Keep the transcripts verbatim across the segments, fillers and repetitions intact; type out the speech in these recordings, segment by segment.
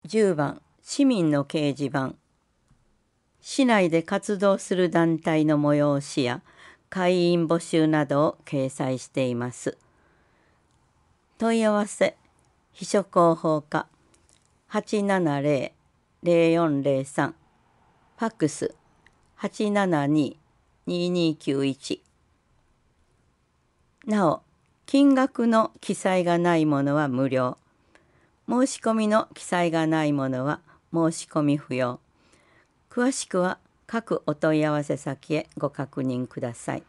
じゅうばん市民の掲示板。市内で活動する団体の催しや会員募集などを掲載しています。問い合わせ秘書広報課 はちななゼロ ゼロよんゼロさん、ファックス はちななに ににきゅういち。なお、金額の記載がないものは無料。申し込みの記載がないものは申し込み不要。詳しくは各お問い合わせ先へご確認ください。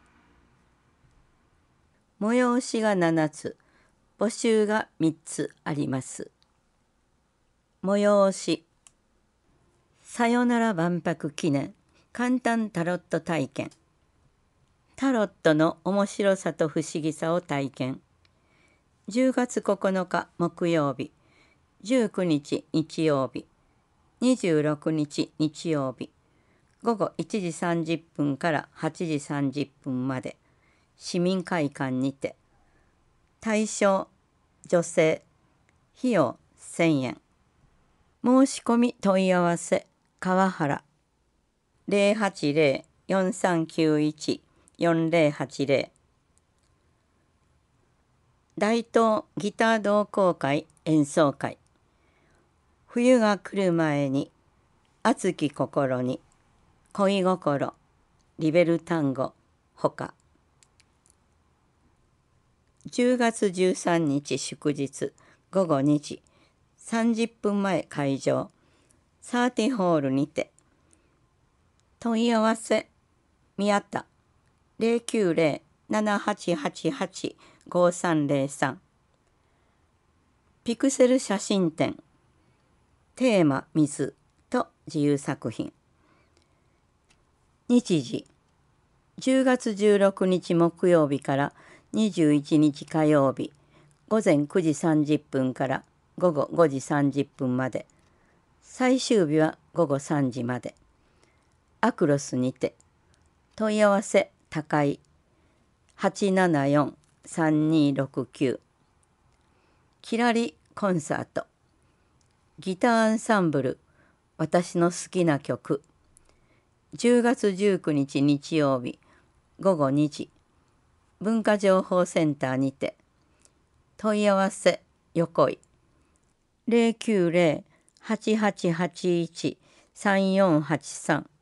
催しがななつ、募集がみっつあります。催し。さよなら万博記念簡単タロット体験。タロットの面白さと不思議さを体験。じゅうがつここのか木曜日、じゅうくにち日曜日、にじゅうろくにち日曜日、ごごいちじさんじゅっぷんからはちじさんじゅっぷんまで、市民会館にて。対象女性、費用せんえん。申し込み問い合わせ川原 ゼロはちゼロ よんさんきゅういち よんゼロはちゼロ。大東ギター同好会演奏会。冬が来る前に熱き心に恋心リベル単語ほか。じゅうがつじゅうさんにち祝日ごごにじさんじゅっぷんまえ会場サーティホールにて。問い合わせ宮田 ゼロきゅうゼロ ななはちはちはち ごさんゼロさん。ピクセル写真展テーマ水と自由作品。日時じゅうがつじゅうろくにち木曜日からにじゅういちにち火曜日ごぜんくじさんじゅっぷんからごごごじさんじゅっぷんまで。最終日はごごさんじまで。アクロスにて。問い合わせ高井 はちななよん さんにろくきゅう。きらりコンサートギターアンサンブル私の好きな曲。じゅうがつじゅうくにち日曜日ごごにじ文化情報センターにて。問い合わせ横井 ゼロきゅうゼロ はちはちはちいち さんよんはちさん。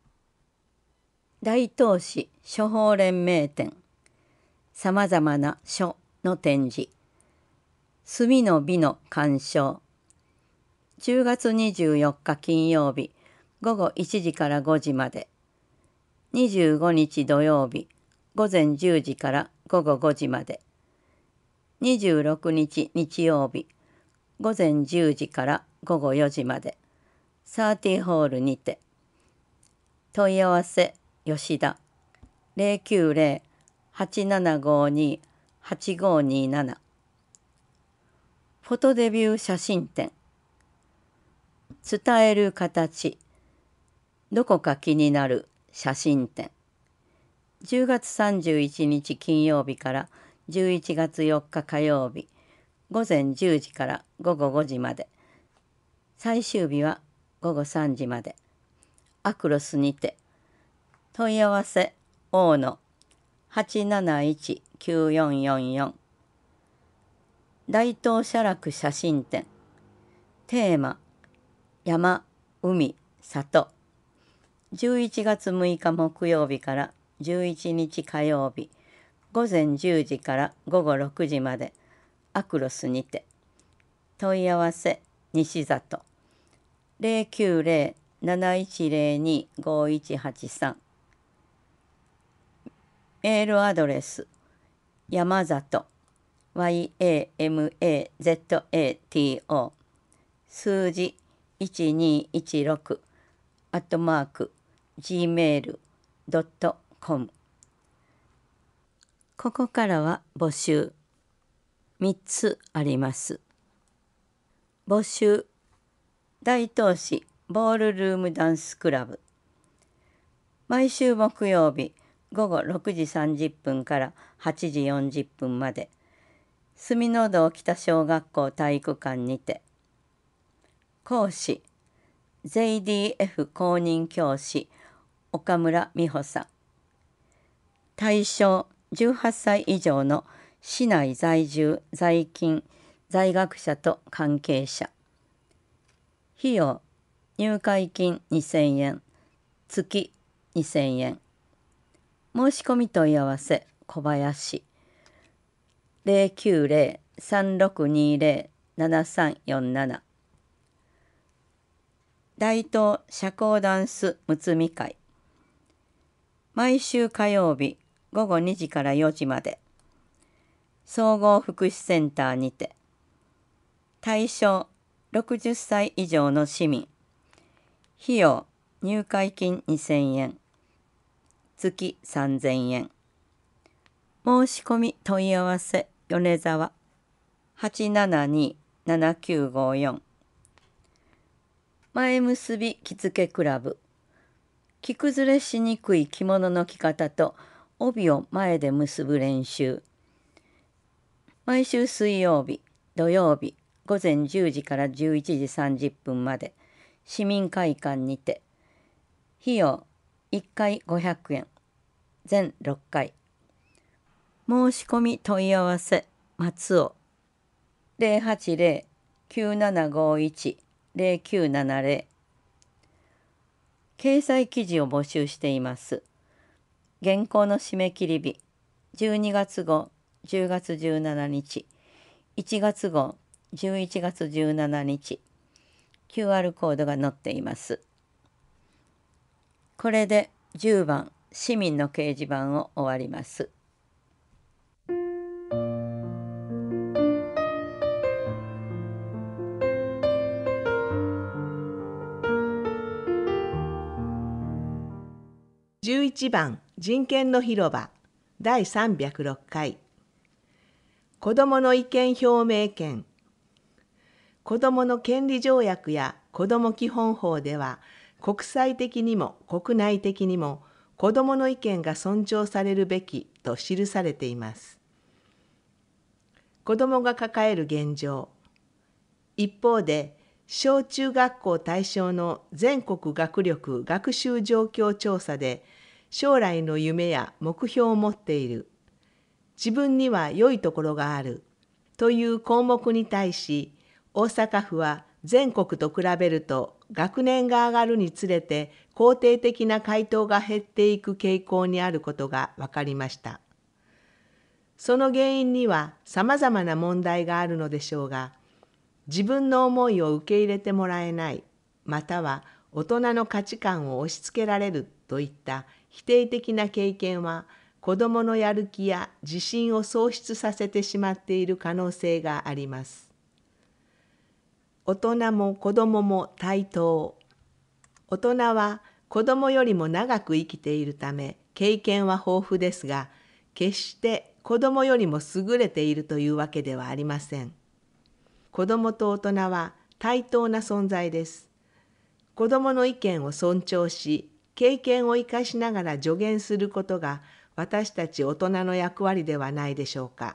大東市書法連盟展さまざまな書の展示。墨の美の鑑賞。じゅうがつにじゅうよっか金曜日ごごいちじからごじまで。にじゅうごにち土曜日ごぜんじゅうじからごごごじまで。にじゅうろくにち日曜日ごぜんじゅうじからごごよじまで。サーティホールにて。問い合わせ吉田 ゼロきゅうゼロ はちななごに はちごになな。フォトデビュー写真展伝える形どこか気になる写真展。じゅうがつさんじゅういちにち金曜日からじゅういちがつよっか火曜日ごぜんじゅうじからごごごじまで。最終日はごごさんじまで。アクロスにて。問い合わせ大野 はちなないち きゅうよんよんよん。大東写楽写真展テーマ山海里。じゅういちがつむいか木曜日からじゅういちにち火曜日ごぜんじゅうじからごごろくじまで。アクロスにて。問い合わせ西里 ゼロきゅうゼロ なないちゼロに ごいちはちさん。メールアドレス山里 ヤマザト 数字いちにいちろくアットマーク ジーメールドットコム。 ここからは募集みっつあります。募集大東市ボールルームダンスクラブ。毎週木曜日ごごろくじさんじゅっぷんからはちじよんじゅっぷんまで。住の堂北小学校体育館にて。 講師 ゼーディーエフ 公認教師岡村美穂さん。対象じゅうはっさい以上の市内在住在勤在学者と関係者。費用入会金にせんえん、月にせんえん。申し込み問い合わせ小林 ゼロきゅうゼロ さんろくにゼロ ななさんよんなな。大東社交ダンスむつみ会。毎週火曜日ごごにじからよじまで総合福祉センターにて。対象ろくじゅっさい以上の市民。費用入会金にせんえん、月さんぜんえん。申し込み問い合わせ米沢 はちななに ななきゅうごよん。前結び着付けクラブ。着崩れしにくい着物の着方と帯を前で結ぶ練習。毎週水曜日、土曜日ごぜんじゅうじからじゅういちじさんじゅっぷんまで市民会館にて。費用いっかいごひゃくえん、全ろっかい。申し込み問い合わせ松尾 ゼロはちゼロ きゅうななごいち ゼロきゅうななゼロ。掲載記事を募集しています。原稿の締め切り日じゅうにがつ号じゅうがつじゅうしちにち、いちがつ号じゅういちがつじゅうしちにち。キューアール コードが載っています。これでじゅうばん市民の掲示板を終わります。 じゅういちばん人権の広場だいさんびゃくろっかい。子どもの意見表明権。子どもの権利条約や子ども基本法では、国際的にも国内的にも子どもの意見が尊重されるべきと記されています。子どもが抱える現状。一方で、小中学校対象の全国学力学習状況調査で、将来の夢や目標を持っている、自分には良いところがあるという項目に対し、大阪府は全国と比べると学年が上がるにつれて肯定的な回答が減っていく傾向にあることが分かりました。その原因にはさまざまな問題があるのでしょうが、自分の思いを受け入れてもらえない、または大人の価値観を押し付けられるといった否定的な経験は、子どものやる気や自信を喪失させてしまっている可能性があります。大人も子どもも対等。大人は子どもよりも長く生きているため経験は豊富ですが、決して子どもよりも優れているというわけではありません。子どもと大人は対等な存在です。子どもの意見を尊重し、経験を生かしながら助言することが私たち大人の役割ではないでしょうか。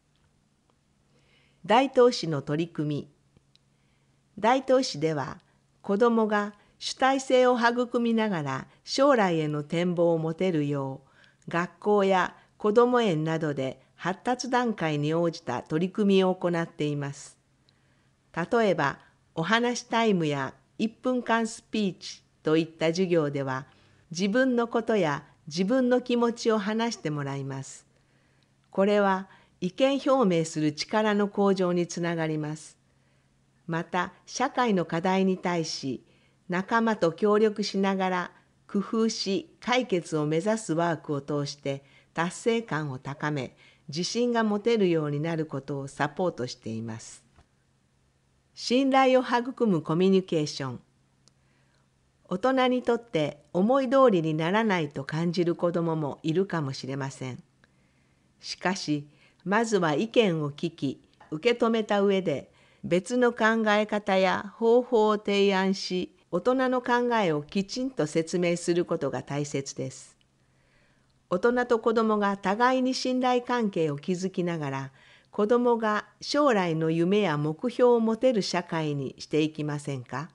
大東市の取り組み。大東市では子どもが主体性を育みながら将来への展望を持てるよう、学校や子ども園などで発達段階に応じた取り組みを行っています。例えば、お話タイムやいっぷんかんスピーチといった授業では、自分のことや自分の気持ちを話してもらいます。これは意見表明する力の向上につながります。また、社会の課題に対し、仲間と協力しながら工夫し解決を目指すワークを通して達成感を高め、自信が持てるようになることをサポートしています。信頼を育むコミュニケーション。大人にとって思い通りにならないと感じる子どももいるかもしれません。しかし、まずは意見を聞き、受け止めた上で、別の考え方や方法を提案し、大人の考えをきちんと説明することが大切です。大人と子どもが互いに信頼関係を築きながら、 子どもが将来の夢や目標を持てる社会にしていきませんか？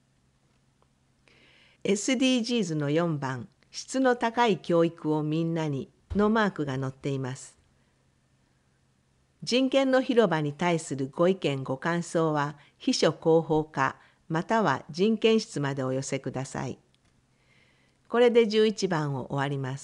エスディージーズ のよんばん、質の高い教育をみんなにのマークが載っています。人権の広場に対するご意見ご感想は秘書広報課または人権室までお寄せください。これでじゅういちばんを終わります。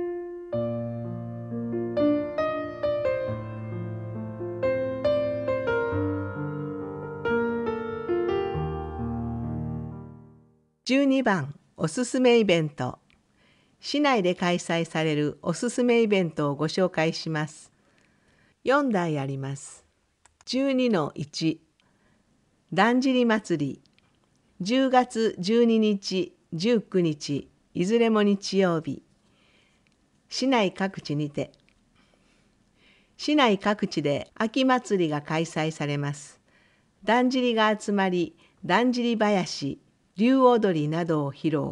じゅうにばん、おすすめイベント。市内で開催されるおすすめイベントをご紹介します。よんだいあります。じゅうにのいち、だんじり祭り。じゅうがつじゅうににち、じゅうくにち、いずれも日曜日。市内各地にて。市内各地で秋祭りが開催されます。だんじりが集まり、だんじり囃子、龍踊りなどを披露。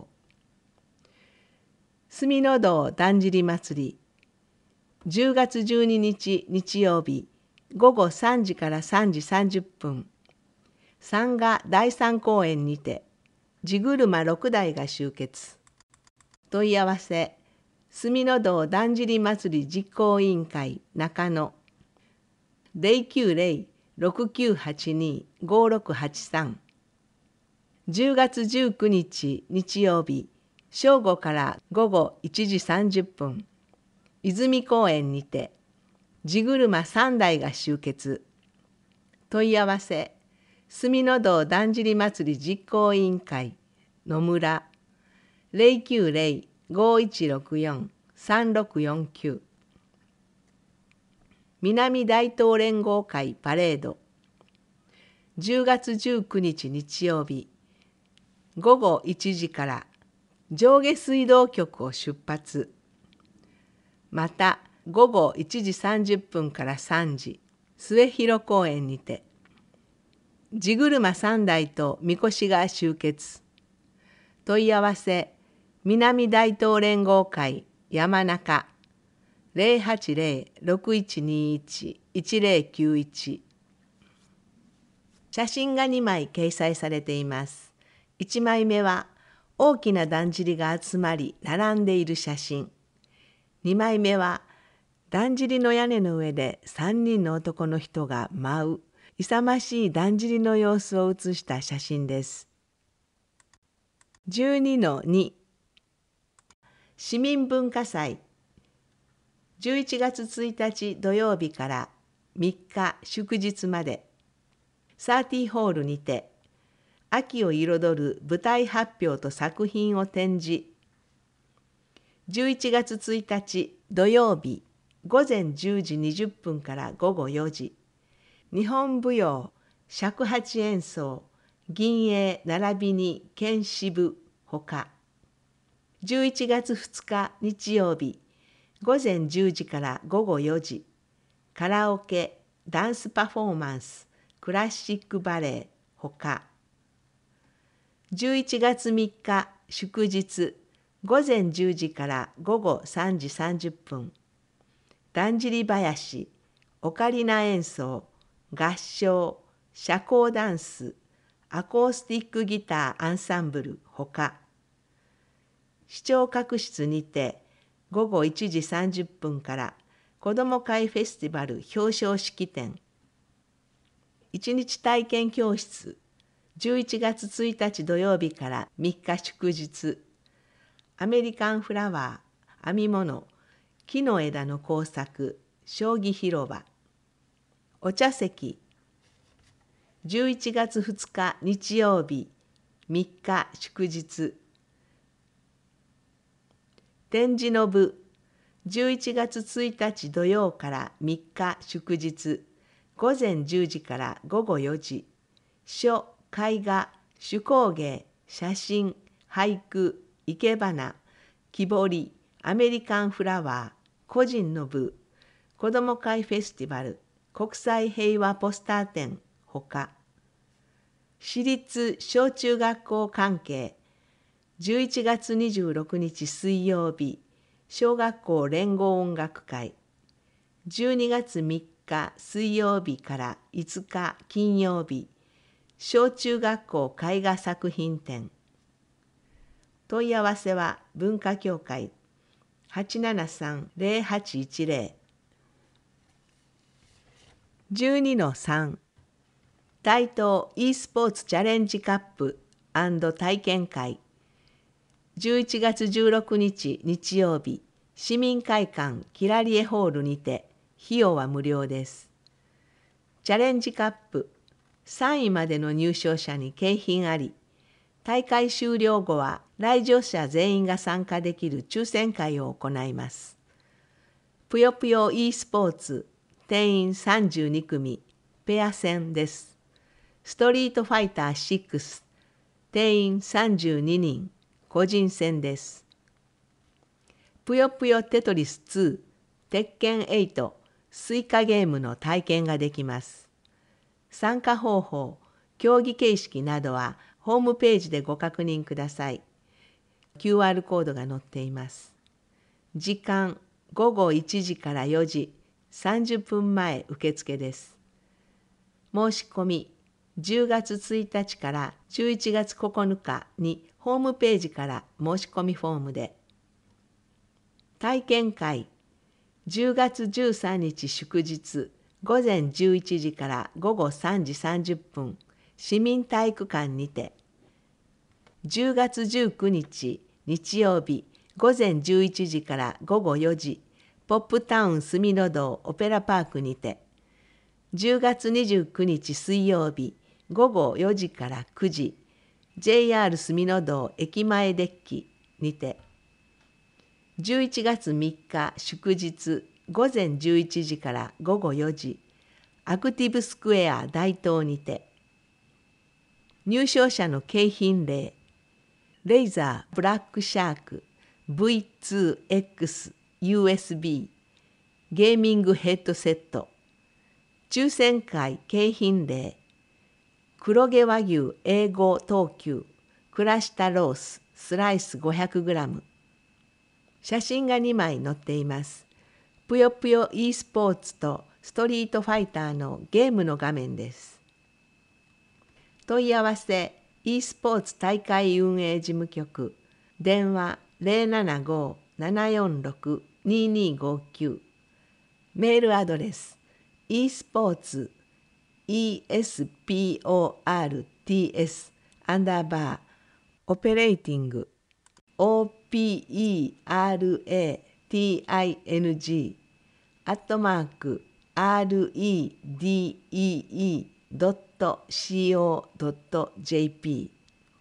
住の堂だんじり祭り。じゅうがつじゅうににち日曜日、ごごさんじからさんじさんじゅっぷん。三賀第三公園にて、地車ろくだいが集結。問い合わせ、住の堂だんじり祭り実行委員会中野ゼロきゅうゼロ ろくきゅうはちに ごろくはちさん。じゅうがつじゅうくにち日曜日、正午からごごいちじさんじゅっぷん。泉公園にて、地車さんだいが集結。問い合わせ、住の堂だんじり祭り実行委員会野村ゼロきゅうゼロ ごいちろくよん さんろくよんきゅう。南大東連合会パレード。じゅうがつじゅうくにち日曜日、ごごいちじから上下水道局を出発。またごごいちじさんじゅっぷんからさんじ、末広公園にて、地車さんだいとみこしが集結。問い合わせ、南大東連合会山中ゼロはちゼロ ろくいちにいち いちゼロきゅういち。写真がにまい掲載されています。いちまいめは大きなだんじりが集まり並んでいる写真。にまいめはだんじりの屋根の上でさんにんの男の人が舞う勇ましいだんじりの様子を写した写真です。じゅうにのに、市民文化祭。じゅういちがつついたち土曜日からみっか祝日まで、サーティホールにて、秋を彩る舞台発表と作品を展示。じゅういちがつついたち土曜日、ごぜんじゅうじにじゅっぷんからごごよじ、日本舞踊、尺八演奏、銀英並びに剣士部ほか。じゅういちがつふつか日曜日、ごぜんじゅうじからごごよじ、カラオケ、ダンスパフォーマンス、クラシックバレエほか。じゅういちがつみっか祝日、ごぜんじゅうじからごごさんじさんじゅっぷん。だんじり囃子、オカリナ演奏、合唱、社交ダンス、アコースティックギターアンサンブルほか。視聴覚室にてごごいちじさんじゅっぷんから子ども会フェスティバル表彰式典。一日体験教室。じゅういちがつついたち土曜日からみっか祝日。アメリカンフラワー、編み物、木の枝の工作、将棋広場。お茶席。じゅういちがつふつか日曜日、みっか祝日。展示の部。じゅういちがつついたち土曜からみっか祝日。ごぜんじゅうじからごごよじ。書、絵画、手工芸、写真、俳句、生け花、木彫り、アメリカンフラワー、個人の部、子ども会フェスティバル、国際平和ポスター展ほか。私立小中学校関係。じゅういちがつにじゅうろくにち水曜日、小学校連合音楽会。じゅうにがつみっ日水曜日からいつか金曜日、小中学校絵画作品展。問い合わせは文化協会 はちななさん ゼロはちいちゼロ。 じゅうにのさん 大東 e スポーツチャレンジカップ&体験会。じゅういちがつじゅうろくにち日曜日、市民会館キラリエホールにて、費用は無料です。チャレンジカップさんいまでの入賞者に景品あり、大会終了後は来場者全員が参加できる抽選会を行います。ぷよぷよ e スポーツ定員さんじゅうにくみ、ペア戦です。ストリートファイターろく定員さんじゅうににん、個人戦です。ぷよぷよテトリスに、鉄拳はち、スイカゲームの体験ができます。参加方法、競技形式などはホームページでご確認ください。キューアール コードが載っています。時間、ごごいちじからよじ、さんじゅっぷんまえ受付です。申し込み、じゅうがつついたちからじゅういちがつここのかにホームページから申し込みフォームで。体験会、じゅうがつじゅうさんにち祝日、ごぜんじゅういちじからごごさんじさんじゅっぷん、市民体育館にて。じゅうがつじゅうくにち日曜日、ごぜんじゅういちじからごごよじ、ポップタウン住の堂オペラパークにて。じゅうがつにじゅうくにち水曜日、ごごよじからくじ、ジェイアール 住の堂駅前デッキにて。じゅういちがつみっか祝日、ごぜんじゅういちじからごごよじ、アクティブスクエア大東にて。入賞者の景品例、レイザーブラックシャーク ブイツーエックス ユーエスビー ゲーミングヘッドセット。抽選会景品例、黒毛和牛 エーご 等級クラシタローススライス ごひゃくグラム。写真がにまい載っています。ぷよぷよ e スポーツとストリートファイターのゲームの画面です。問い合わせ e スポーツ大会運営事務局、電話 ゼロななご ななよんろく ににごきゅう、メールアドレス e スポーツ エスポーツ アンダーバーオペレーティング オーピーイーアールエーティーアイエヌジー アットマーク アールイーディーイーイードットシーオードットジェーピ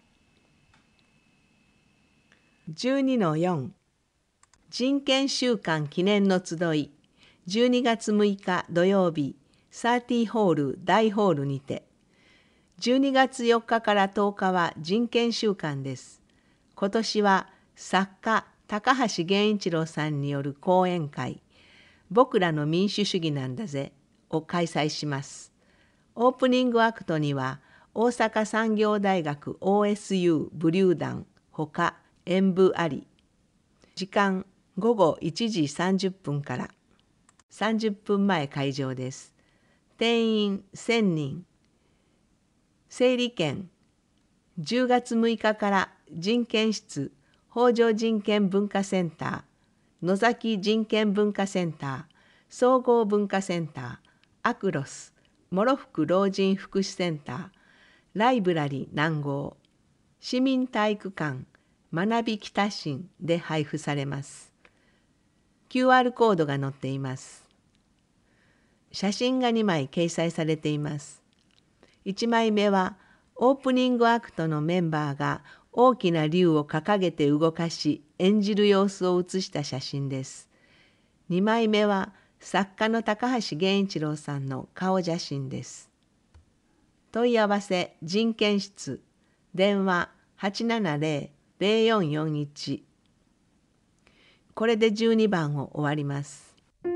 ー。じゅうにのよん 人権週間記念の集い、じゅうにがつむいか土曜日、サーティーホール大ホールにて。じゅうにがつよっかからとおかは人権週間です。今年は作家高橋源一郎さんによる講演会、僕らの民主主義なんだぜを開催します。オープニングアクトには大阪産業大学 オーエスユー 武勇団ほか演舞あり。時間ごごいちじさんじゅっぷんからさんじゅっぷんまえ会場です。定員せんにん。整理券、じゅうがつむいかから人権室北条人権文化センター、野崎人権文化センター、総合文化センター、アクロス、諸福老人福祉センター、ライブラリ南郷、市民体育館、学び北新で配布されます。キューアール コードが載っています。写真がにまい掲載されています。いちまいめはオープニングアクトのメンバーが大きな竜を掲げて動かし演じる様子を写した写真です。にまいめは作家の高橋源一郎さんの顔写真です。問い合わせ人権室、電話 はちななゼロ ゼロよんよんいち。これでじゅうにばんを終わります。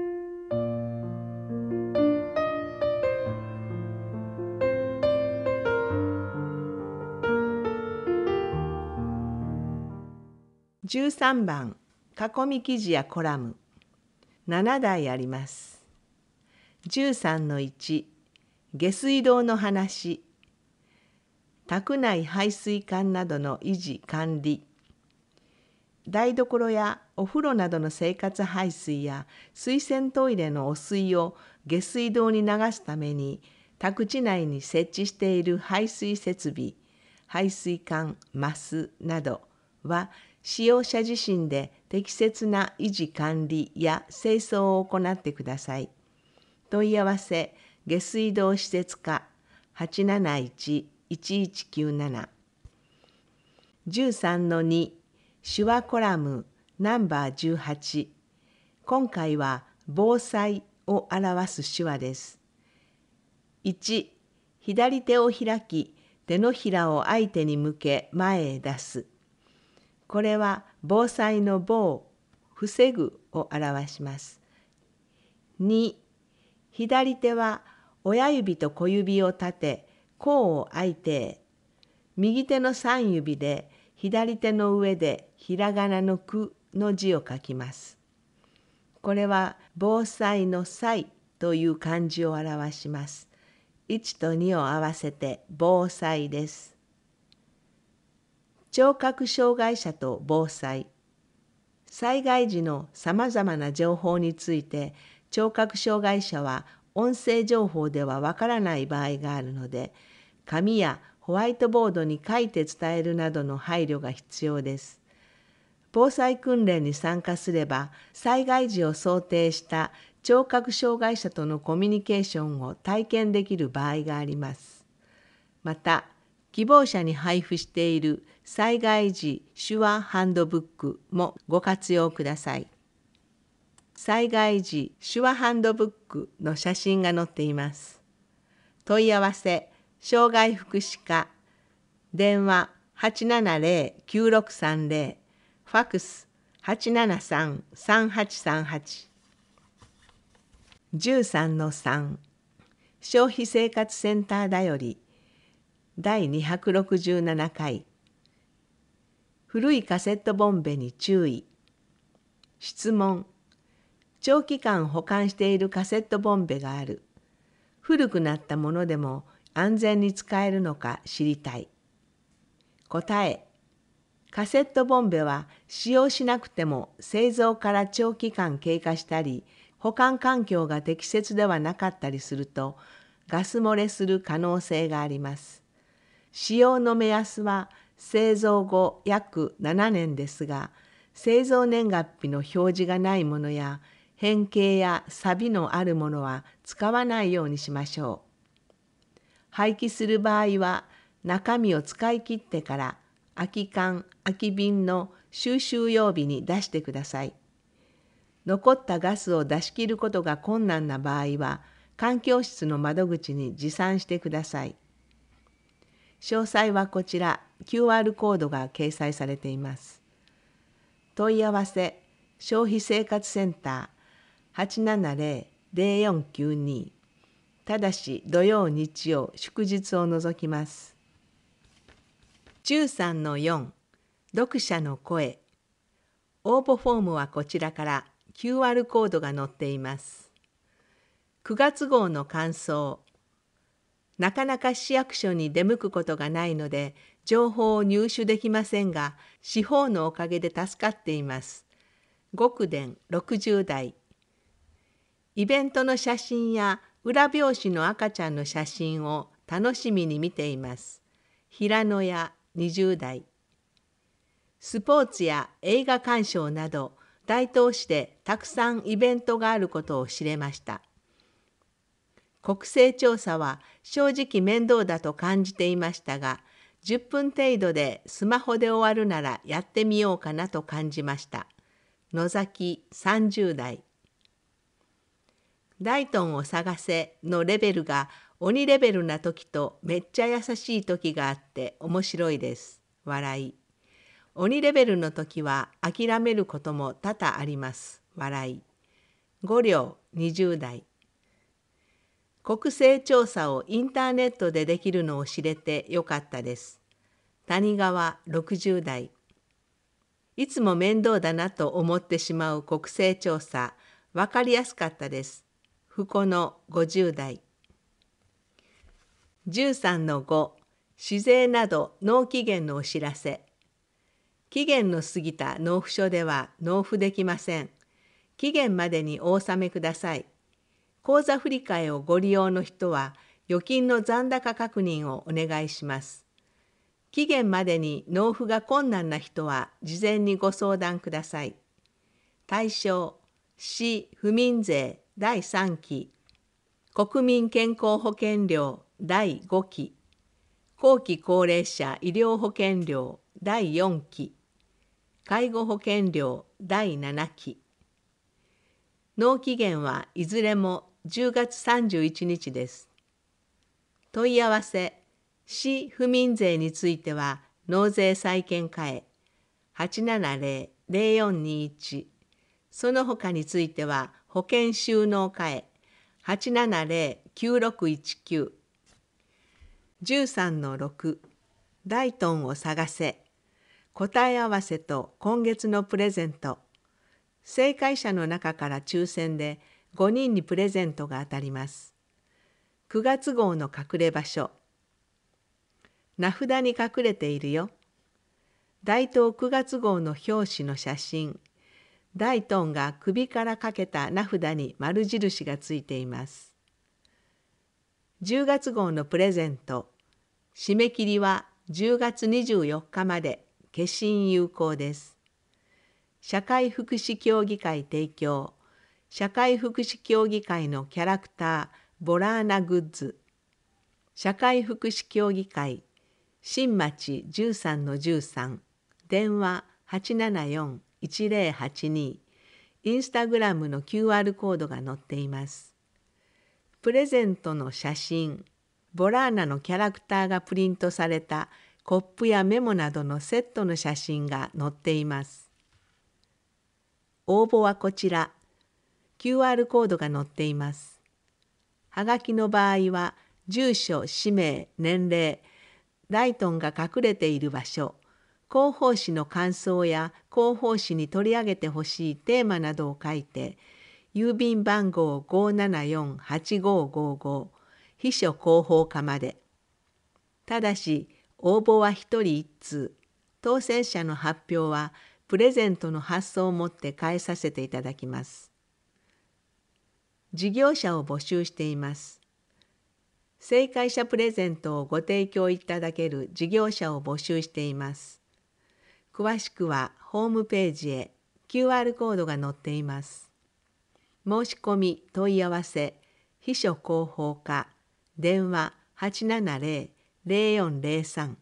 じゅうさんばん、囲み記事やコラム。ななだいあります。 じゅうさんのいち、下水道の話。宅内排水管などの維持管理。台所やお風呂などの生活排水や水洗トイレの汚水を下水道に流すために宅地内に設置している排水設備、排水管、ますなどは使用者自身で適切な維持管理や清掃を行ってください。問い合わせ下水道施設課 はちなないち いちいちきゅうなな。 じゅうさんのに手話コラムナンバーじゅうはち。今回は防災を表す手話です。いち、左手を開き、手のひらを相手に向け前へ出す。これは防災の防、防ぐを表します。に、左手は親指と小指を立て、甲を相手へ。右手の三指で左手の上でひらがなのくの字を書きます。これは防災の災という漢字を表します。いちとにを合わせて防災です。聴覚障害者と防災。災害時のさまざまな情報について聴覚障害者は音声情報ではわからない場合があるので、紙やホワイトボードに書いて伝えるなどの配慮が必要です。防災訓練に参加すれば、災害時を想定した聴覚障害者とのコミュニケーションを体験できる場合があります。また、希望者に配布している災害時手話ハンドブックもご活用ください。災害時手話ハンドブックの写真が載っています。問い合わせ、障害福祉課、電話 はちななぜろ きゅうろくさんぜろ、ファックス はちななさん さんはちさんはち。じゅうさんのさん、消費生活センターだよりだいにひゃくろくじゅうななかい。古いカセットボンベに注意。質問。長期間保管しているカセットボンベがある。古くなったものでも安全に使えるのか知りたい。答え。カセットボンベは使用しなくても製造から長期間経過したり、保管環境が適切ではなかったりすると、ガス漏れする可能性があります。使用の目安は製造後約ななねんですが、製造年月日の表示がないものや変形や錆のあるものは使わないようにしましょう。廃棄する場合は中身を使い切ってから空き缶、空き瓶の収集用日に出してください。残ったガスを出し切ることが困難な場合は環境室の窓口に持参してください。詳細はこちら キューアール コードが掲載されています。問い合わせ消費生活センター はちななぜろ ぜろよんきゅうに。ただし土曜日曜祝日を除きます。じゅうさんのよん、読者の声。応募フォームはこちらから キューアール コードが載っています。くがつ号の感想。なかなか市役所に出向くことがないので、情報を入手できませんが、司法のおかげで助かっています。極伝ろくじゅうだい。イベントの写真や裏表紙の赤ちゃんの写真を楽しみに見ています。平野屋にじゅうだい。スポーツや映画鑑賞など、大東市でたくさんイベントがあることを知れました。国勢調査は正直面倒だと感じていましたが、じゅっぷん程度でスマホで終わるならやってみようかなと感じました。野崎さんじゅうだい。ダイトンを探せのレベルが鬼レベルな時とめっちゃ優しい時があって面白いです。笑い。鬼レベルの時は諦めることも多々あります。笑い。五両にじゅうだい。国勢調査をインターネットでできるのを知れてよかったです。谷川ろくじゅうだい。いつも面倒だなと思ってしまう国勢調査、わかりやすかったです。 不顧のごじゅう代。じゅうさんのご、市税など納期限のお知らせ。期限の過ぎた納付書では納付できません。期限までにお納めください。口座振替をご利用の人は、預金の残高確認をお願いします。期限までに納付が困難な人は、事前にご相談ください。対象、市府民税だいさんき、国民健康保険料だいごき、後期高齢者医療保険料だいよんき、介護保険料だいななき。納期限はいずれもじゅうがつさんじゅういちにちです。問い合わせ、市府民税については納税再検課へ はちななゼロ ゼロよんにいち、その他については保険収納課へ はちななゼロ きゅうろくいちきゅう。じゅうさんのろく、ダイトンを探せ。答え合わせと今月のプレゼント。正解者の中から抽選でごにんにプレゼントが当たります。くがつ号の隠れ場所。名札に隠れているよ。大東くがつ号の表紙の写真。ダイトンが首からかけた名札に丸印がついています。じゅうがつ号のプレゼント。締め切りはじゅうがつにじゅうよっかまで、消印有効です。社会福祉協議会提供、社会福祉協議会のキャラクター、ボラーナグッズ。社会福祉協議会、新町 じゅうさんのじゅうさん、電話はちななよん いちゼロはちに、インスタグラムの キューアール コードが載っています。プレゼントの写真、ボラーナのキャラクターがプリントされたコップやメモなどのセットの写真が載っています。応募はこちら。キューアール コードが載っています。はがきの場合は、住所、氏名、年齢、ダイトンが隠れている場所、広報誌の感想や広報誌に取り上げてほしいテーマなどを書いて、郵便番号 ごーななよん はちごーごーご、秘書広報課まで。ただし、応募はひとりいっつう、当選者の発表はプレゼントの発送をもって返させていただきます。事業者を募集しています。正解者プレゼントをご提供いただける事業者を募集しています。詳しくはホームページへ キューアール コードが載っています。申し込み問い合わせ、秘書広報課、電話はちななゼロ ゼロよんゼロさん。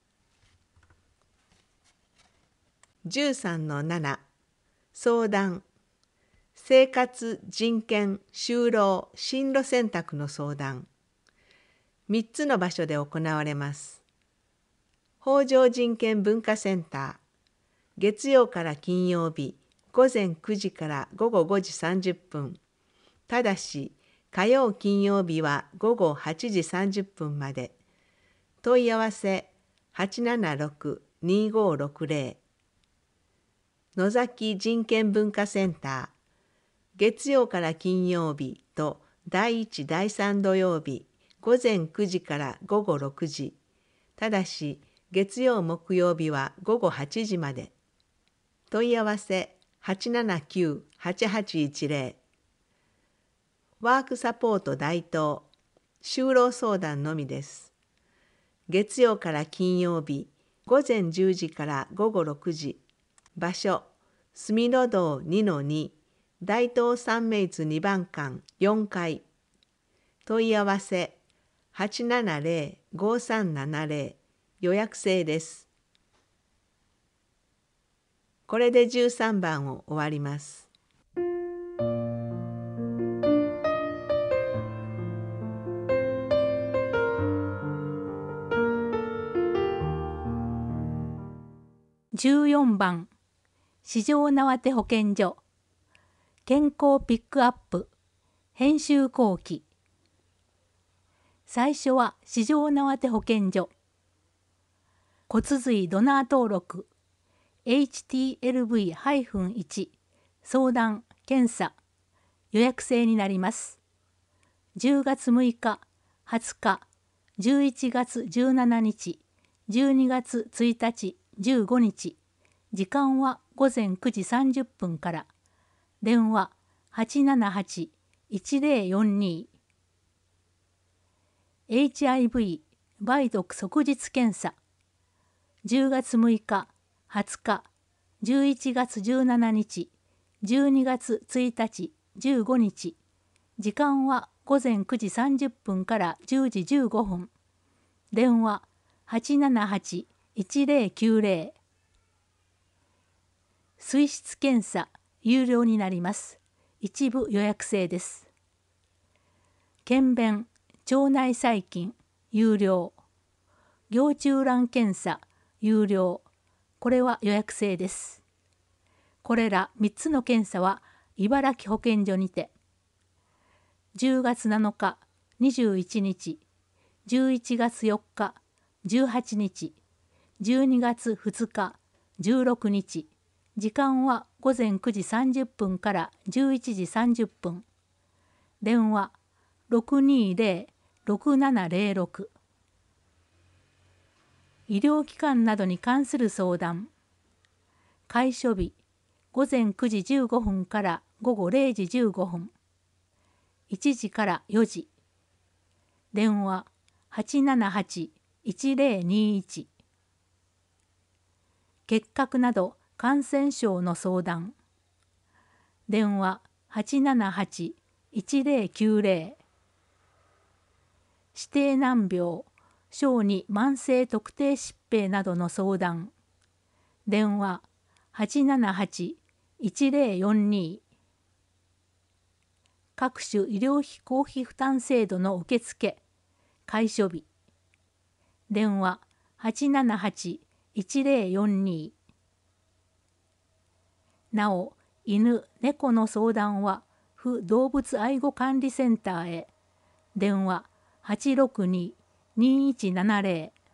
じゅうさんのなな、相談。生活、人権、就労、進路選択の相談。みっつの場所で行われます。北条人権文化センター、月曜から金曜日、ごぜんくじからごごごじさんじゅっぷん。ただし、火曜金曜日はごごはちじさんじゅっぷんまで。問い合わせはちななろく にごろくゼロ。野崎人権文化センター、月曜から金曜日とだいいちだいさん土曜日、ごぜんくじからごごろくじ。ただし、月曜木曜日はごごはちじまで。問い合わせはちななきゅう はちはちいちゼロ。ワークサポート大東、就労相談のみです。月曜から金曜日、ごぜんじゅうじからごごろくじ。場所、住の道 にのに、大東三名津にばん館よんかい。問い合わせはちななゼロ ごさんななゼロ。予約制です。これでじゅうさんばんを終わります。 じゅうよんばん、市場縄手保健所、健康ピックアップ、編集後期。最初は市場縄手保健所。骨髄ドナー登録、エイチティーエルブイ いち、相談、検査、予約制になります。 じゅうがつむいか、はつか、じゅういちがつじゅうしちにち、じゅうにがつついたち、じゅうごにち、時間はごぜんくじさんじゅっぷんから、電話はちななはち いちぜろよんに。エイチアイブイ 梅毒即日検査、じゅうがつむいか、はつか、じゅういちがつじゅうしちにち、じゅうにがつついたち、じゅうごにち、時間はごぜんくじさんじゅっぷんからじゅうじじゅうごふん、電話はちななはち いちぜろきゅうぜろ。水質検査有料になります。一部予約制です。検便、腸内細菌有料。行虫卵検査有料。これは予約制です。これらみっつの検査は茨城保健所にてじゅうがつなのか、にじゅういちにち、じゅういちがつよっか、じゅうはちにち、じゅうにがつふつか、じゅうろくにち、時間はごぜんくじさんじゅっぷんからじゅういちじさんじゅっぷん、電話ろくにーぜろ ろくななぜろろく。医療機関などに関する相談、開所日ごぜんくじじゅうごふんからごごれいじじゅうごふん、いちじからよじ、電話はちななはち いちぜろにいち。結核など感染症の相談、電話はちななはち いちぜろきゅうぜろ。指定難病、小児慢性特定疾病などの相談、電話はちななはち いちぜろよんに。各種医療費公費負担制度の受付、開所日、電話はちななはち いちぜろよんに。なお、犬・猫の相談は府動物愛護管理センターへ、電話はちろくに にいちななぜろ。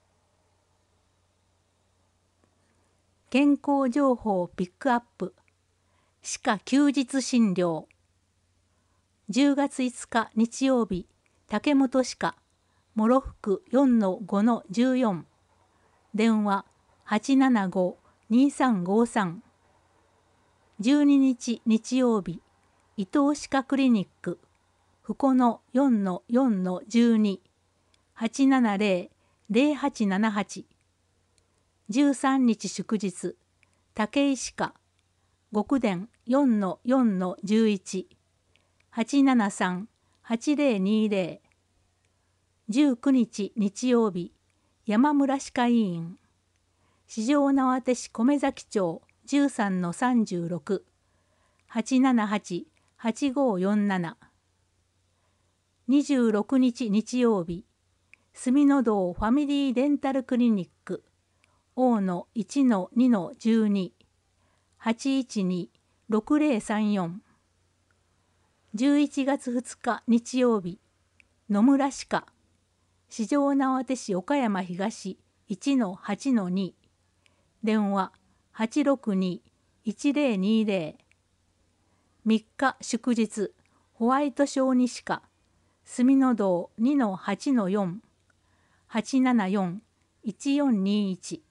健康情報ピックアップ、歯科休日診療、じゅうがついつか日曜日、竹本歯科、諸福 よんのごのじゅうよん、電話はちななご にさんごさん。じゅうににち日曜日、伊東歯科クリニック、福野 よんのよんのじゅうに、はちななぜろ ぜろはちななはち。じゅうさんにち祝日、武井歯科、極電 よんのよんのじゅういち、はちななさん はちぜろにぜろ。じゅうくにち日曜日、山村歯科医院、四条畷市米崎町 じゅうさんのさんじゅうろく、はちななはち はちごよんなな。にじゅうろくにち日曜日、住の堂ファミリーデンタルクリニック、大野 いちのにのじゅうに、はちいちに ろくぜろさんよん。じゅういちがつふつか日曜日、野村歯科、四条畷市岡山東 いちのはちのに、電話はちろくに いちぜろにぜろ。みっか祝日、ホワイト小児歯科、住の堂 にのはちのよん、はちななよん いちよんにいち。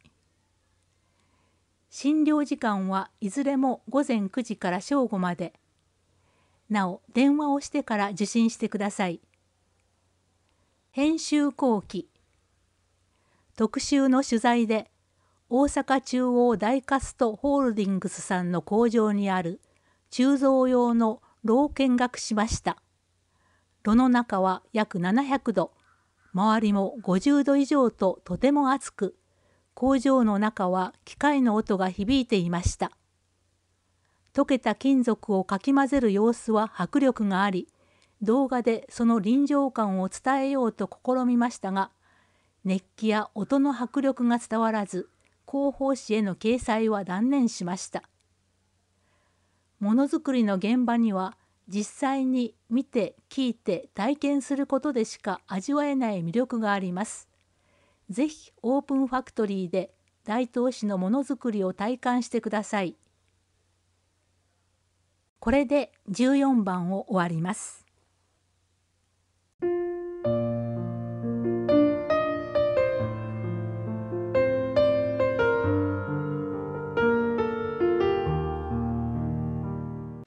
診療時間はいずれもごぜんくじから正午まで。なお、電話をしてから受診してください。編集後期、特集の取材で大阪中央ダイカストホールディングスさんの工場にある鋳造用の炉を見学しました。炉の中は約ななひゃくど、周りもごじゅうど以上ととても暑く、工場の中は機械の音が響いていました。溶けた金属をかき混ぜる様子は迫力があり、動画でその臨場感を伝えようと試みましたが、熱気や音の迫力が伝わらず、広報誌への掲載は断念しました。ものづくりの現場には、実際に見て聞いて体験することでしか味わえない魅力があります。ぜひオープンファクトリーで大東市のものづくりを体感してください。これでじゅうよんばんを終わります。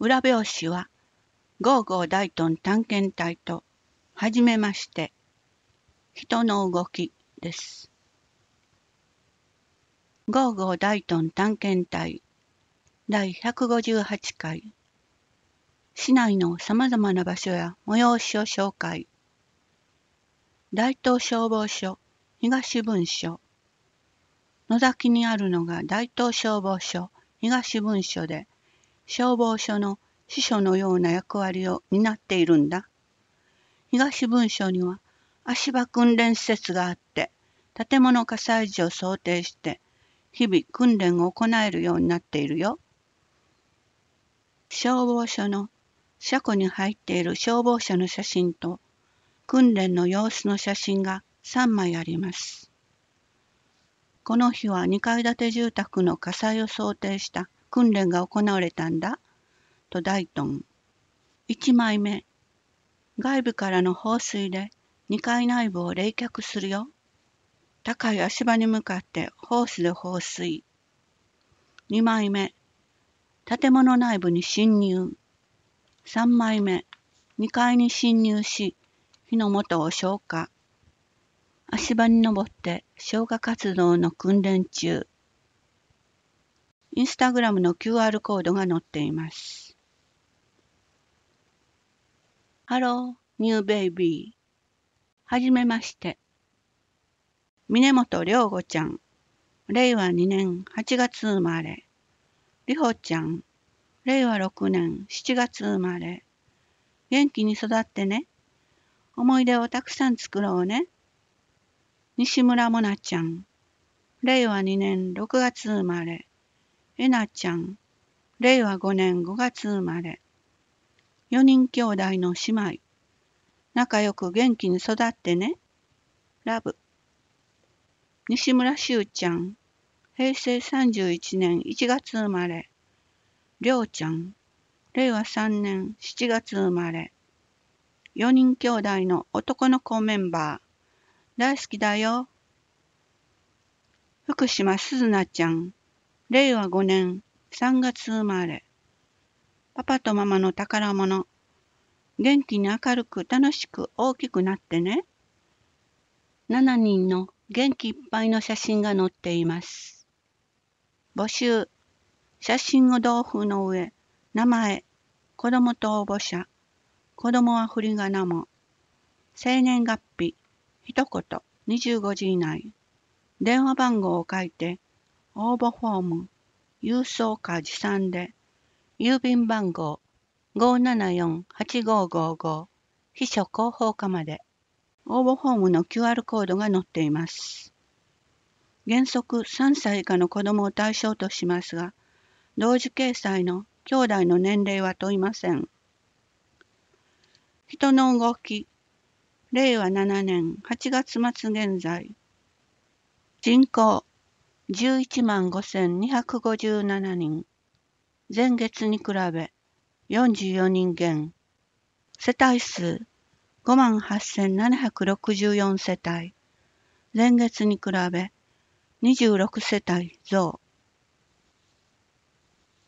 裏表紙は、ゴーゴー大東探検隊と、はじめまして、人の動きです。ゴーゴー大東探検隊だいひゃくごじゅうはちかい。市内のさまざまな場所や催しを紹介。大東消防署東分署。野崎にあるのが大東消防署東分署で、消防署の支所のような役割を担っているんだ。東分署には足場訓練施設があって、建物火災時を想定して、日々訓練を行えるようになっているよ。消防署の車庫に入っている消防車の写真と、訓練の様子の写真がさんまいあります。この日はにかい建て住宅の火災を想定した訓練が行われたんだ、と大東。いちまいめ、外部からの放水でにかい内部を冷却するよ。高い足場に向かってホースで放水。にまいめ、建物内部に侵入。さんまいめ、にかいに侵入し、火の元を消火。足場に登って消火活動の訓練中。インスタグラムの キューアール コードが載っています。ハロー、ニューベイビー。はじめまして。峰本涼子ちゃん。れいわにねんはちがつ生まれ。りほちゃん。れいわろくねんしちがつ生まれ。元気に育ってね。思い出をたくさん作ろうね。西村もなちゃん。れいわにねんろくがつ生まれ。えなちゃん。れいわごねんごがつ生まれ。よにん兄弟の姉妹。仲良く元気に育ってね。ラブ。西村しゅうちゃん。へいせいさんじゅういちねんいちがつ生まれ。りょうちゃん。れいわさんねんしちがつ生まれ。よにん兄弟の男の子メンバー。大好きだよ。福島すずなちゃん。れいわごねんさんがつ生まれ。パパとママの宝物。元気に明るく楽しく大きくなってね。しちにんの元気いっぱいの写真が載っています。募集。写真を同封の上、名前、子供と応募者、子供は振り仮名も、生年月日、一言、にじゅうごじ以内、電話番号を書いて、応募フォーム、郵送か持参で、郵便番号 ごーななよんはちごーごーごー、秘書広報課まで、応募フォームの キューアール コードが載っています。原則さんさい以下の子供を対象としますが、同時掲載の兄弟の年齢は問いません。人の動き、れいわななねんはちがつまつ現在。人口じゅういちまんごせんにひゃくごじゅうななにん。前月に比べよんじゅうよにん減。世帯数ごまんはっせんななひゃくろくじゅうよんせたい。前月に比べにじゅうろくせたい増。